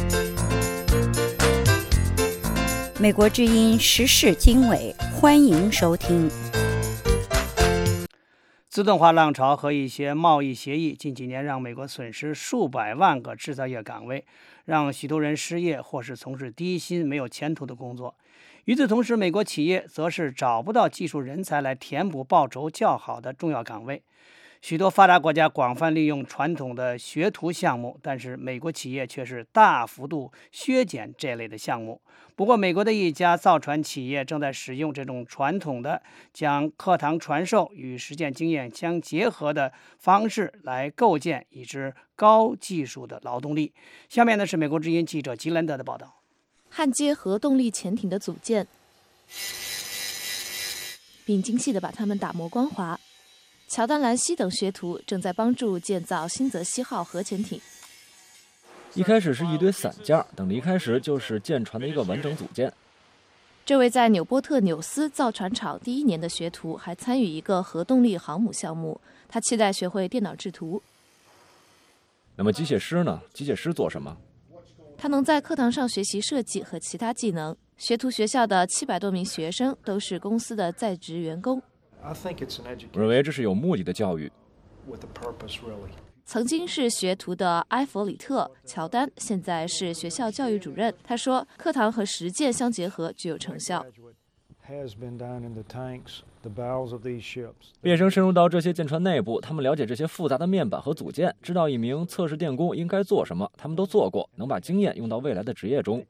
美国之音时事经纬，欢迎收听。 自动化浪潮和一些贸易协议近几年让美国损失数百万个制造业岗位，让许多人失业或是从事低薪没有前途的工作。与此同时，美国企业则是找不到技术人才来填补报酬较好的重要岗位。许多发达国家广泛利用传统的学徒项目，但是美国企业却是大幅度削减这类的项目。不过，美国的一家造船企业正在使用这种传统的将课堂传授与实践经验相结合的方式来构建一支高技术的劳动力。下面呢是美国之音记者吉兰德的报道。 焊接核动力潜艇的组件，并精细地把它们打磨光滑。乔丹·兰西等学徒正在帮助建造新泽西号核潜艇。 一开始是一堆散件，等离开时就是舰船的一个完整组件。 这位在纽波特纽斯造船厂第一年的学徒还参与一个核动力航母项目，他期待学会电脑制图。 那么机械师呢？机械师做什么？ 他能在课堂上学习设计和其他技能。学徒学校的七百多名学生都是公司的在职员工。 我认为这是有目的的教育。 曾经是学徒的埃弗里特·乔丹现在是学校教育主任。他说，课堂和实践相结合具有成效。 毕业生深入到这些舰船内部，他们了解这些复杂的面板和组件，知道一名测试电工应该做什么，他们都做过，能把经验用到未来的职业中。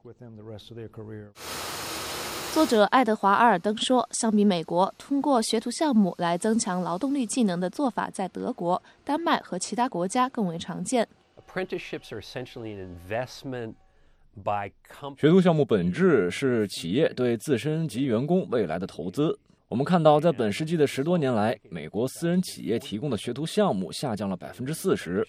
作者爱德华·阿尔登说，相比美国，通过学徒项目来增强劳动力技能的做法在德国、丹麦和其他国家更为常见。 学徒项目本质是企业对自身及员工未来的投资。我们看到，在本世纪的十多年来，美国私人企业提供的学徒项目下降了百分之四十。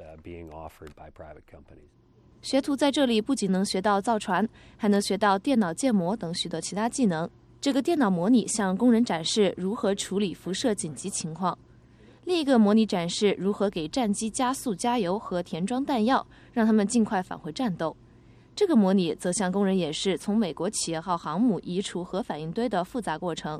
学徒在这里不仅能学到造船，还能学到电脑建模等许多其他技能。这个电脑模拟向工人展示如何处理辐射紧急情况，另一个模拟展示如何给战机加速加油和填装弹药，让他们尽快返回战斗。这个模拟则向工人演示从美国企业号航母移除核反应堆的复杂过程。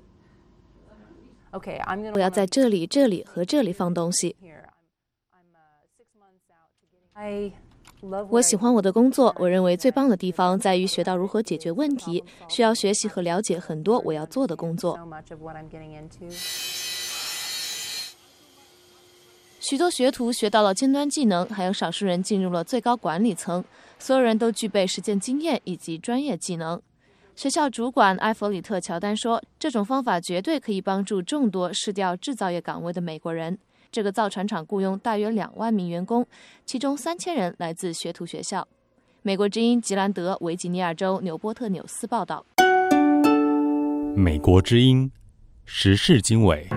我要在这里、这里和这里放东西。 我喜欢我的工作，我认为最棒的地方在于学到如何解决问题，需要学习和了解很多我要做的工作。许多学徒学到了尖端技能，还有少数人进入了最高管理层，所有人都具备实践经验以及专业技能。学校主管埃弗里特·乔丹说，这种方法绝对可以帮助众多失掉制造业岗位的美国人。这个造船厂雇佣大约两万名员工，其中三千人来自学徒学校。美国之音吉兰德维吉尼亚州纽波特纽斯报道。 美国之音时事经纬。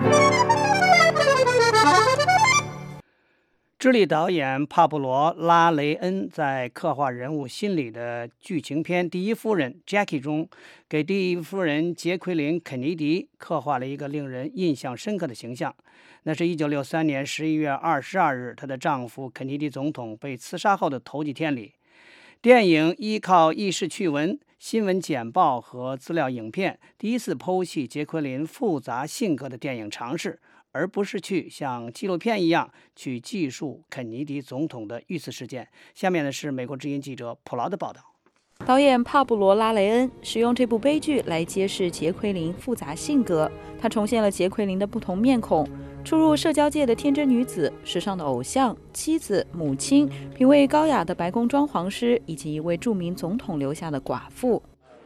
智利导演帕布罗·拉雷恩在刻画人物心理的剧情片《第一夫人》Jackie 中，给第一夫人杰奎琳·肯尼迪刻画了一个令人印象深刻的形象。那是一九六三年十一月二十二日，她的丈夫肯尼迪总统被刺杀后的头几天里。电影依靠轶事趣闻、新闻简报和资料影片，第一次剖析杰奎琳复杂性格的电影尝试，而不是去像纪录片一样去记述肯尼迪总统的遇刺事件。下面的是美国之音记者普劳的报道。 导演帕布罗·拉雷恩使用这部悲剧来揭示杰奎琳复杂性格，他重现了杰奎琳的不同面孔：出入社交界的天真女子、时尚的偶像、妻子、母亲、品味高雅的白宫装潢师，以及一位著名总统留下的寡妇。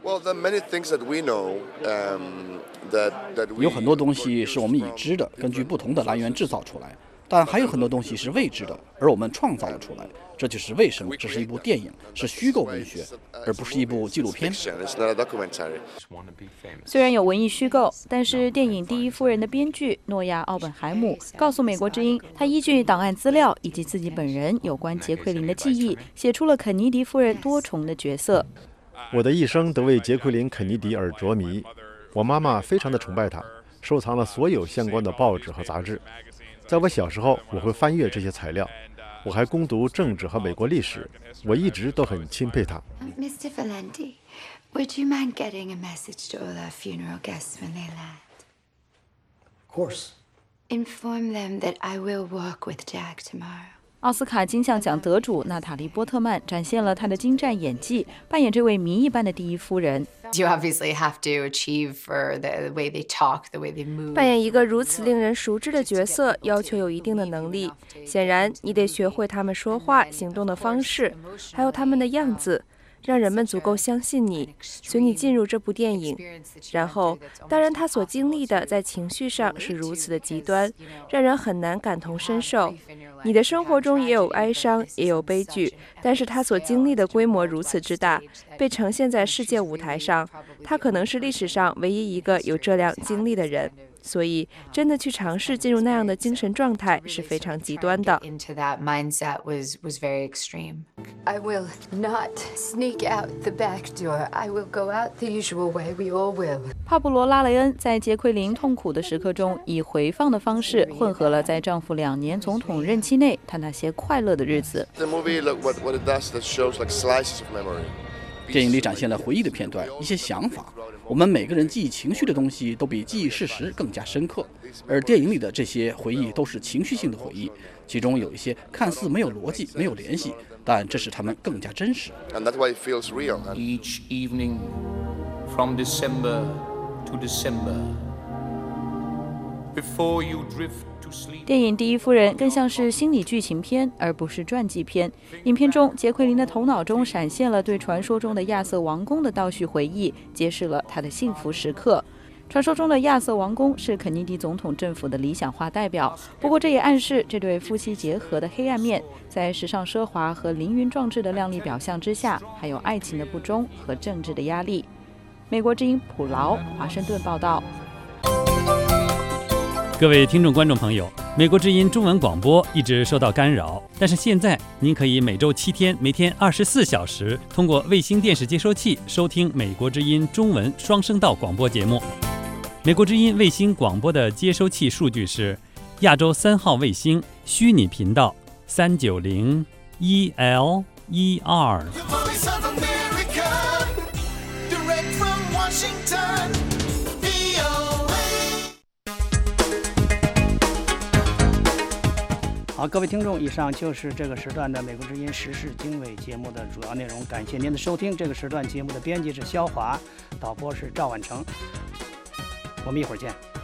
有很多东西是我们已知的，根据不同的来源制造出来，但还有很多东西是未知的，而我们创造了出来。这就是为什么这是一部电影，是虚构文学，而不是一部纪录片。 虽然有文艺虚构，但是电影《第一夫人》的编剧诺亚·奥本海姆告诉美国之音，他依据档案资料以及自己本人有关杰奎琳的记忆，写出了肯尼迪夫人多重的角色。 我的一生都为杰奎琳·肯尼迪而着迷，我妈妈非常的崇拜她，收藏了所有相关的报纸和杂志。在我小时候，我会翻阅这些材料。我还攻读政治和美国历史，我一直都很钦佩他。 Mister Valenti, would you mind getting a message to all our funeral guests when they land? Of course. Inform them that I will walk with Jack tomorrow. 奥斯卡金像奖得主娜塔莉·波特曼展现了她的精湛演技，扮演这位谜一般的第一夫人。 You obviously have to achieve for the way they talk, the way they move. 扮演一个如此令人熟知的角色，要求有一定的能力。显然，你得学会他们说话、行动的方式，还有他们的样子，让人们足够相信你，随你进入这部电影。然后，当然，他所经历的在情绪上是如此的极端，让人很难感同身受。你的生活中也有哀伤，也有悲剧，但是他所经历的规模如此之大，被呈现在世界舞台上，他可能是历史上唯一一个有这样经历的人。所以，真的去尝试进入那样的精神状态是非常极端的。 I will not sneak out the back door. I will go out the usual way. We all will. 帕布罗·拉雷恩在杰奎琳痛苦的时刻中，以回放的方式混合了在丈夫两年总统任期内她那些快乐的日子。 The movie, look what what it does. That shows like slices of memory. 电影里展现了回忆的片段，一些想法。我们每个人记忆情绪的东西都比记忆事实更加深刻，而电影里的这些回忆都是情绪性的回忆，其中有一些看似没有逻辑、没有联系，但这使它们更加真实。 And that's why it feels real. Each evening, from December to December, before you drift. 电影《第一夫人》更像是心理剧情片，而不是传记片。影片中，杰奎琳的头脑中闪现了对传说中的亚瑟王宫的倒叙回忆，揭示了她的幸福时刻。传说中的亚瑟王宫是肯尼迪总统政府的理想化代表，不过这也暗示这对夫妻结合的黑暗面，在时尚奢华和凌云壮志的靓丽表象之下，还有爱情的不忠和政治的压力。美国之音普劳华盛顿报道。 各位听众观众朋友，美国之音中文广播一直受到干扰，但是现在您可以每周七天，每天二十四小时，通过卫星电视接收器收听美国之音中文双声道广播节目。美国之音卫星广播的接收器数据是亚洲三号卫星虚拟频道三九零 E L 一二。 好，各位听众，以上就是这个时段的美国之音时事经纬节目的主要内容，感谢您的收听。这个时段节目的编辑是肖华，导播是赵婉成，我们一会儿见。